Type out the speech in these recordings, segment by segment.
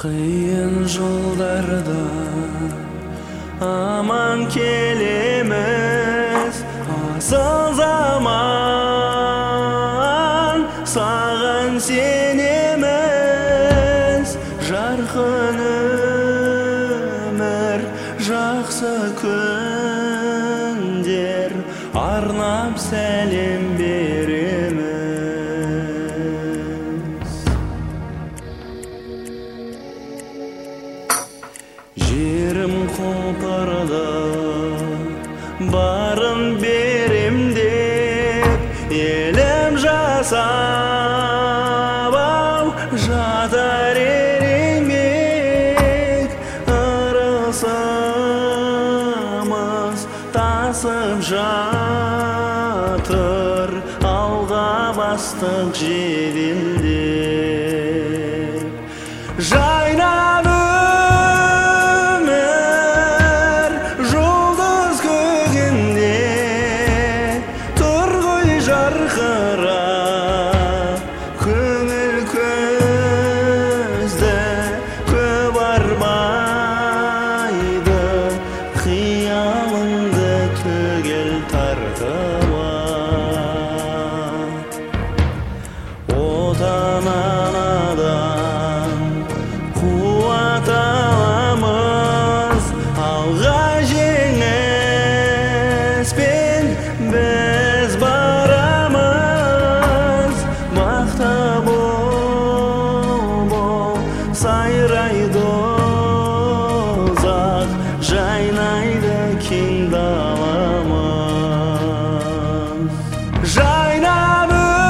Kıyın yollarda aman kelimiz, asıl zaman sağın senimiz. Жарқын өмір, жақсы күндер, арнап сәлем береміз. Жерім қопырды, барын берем деп, елім жасап ау жатар ереңек. Ырысымыз тасып жатыр, алға бастық жеделдеп. Жайнап өмір жұлдыз көгінде, тұр ғой жарқырап. Көңіл көзді көп арбайды, қиялыңды түгел тартып ал. Отан анадан қуат аламыз, алға жеңіспен біз барамыз. Мақта бол, сайрайды ұзақ, жайнайды кең даламыз. Жайнап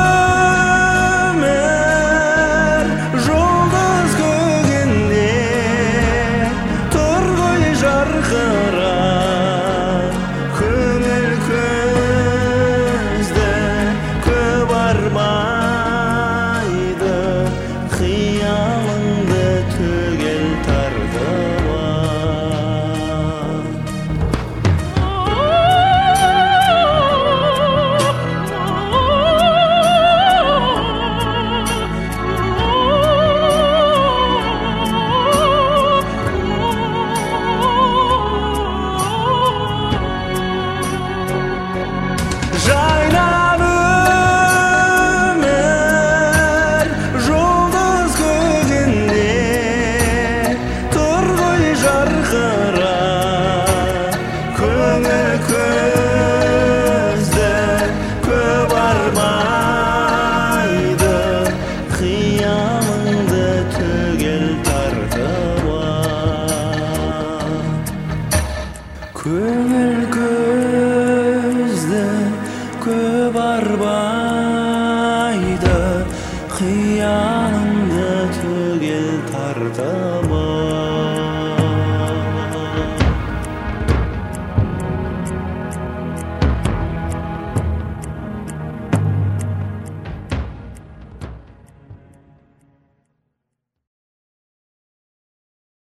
өмір жұлдыз көгінде, тұр ғой жарқырап. Көңіл көзді көп арбайды, қиялыңды түгел тартып ал. Жайнап өмір жұлдыз көгінде, тұр ғой жарқырап. Көңіл көзді көп арбайды, қиялыңды түгел тартып ал. Көңіл көзді көп арбайды, қиялыңды түгел тартып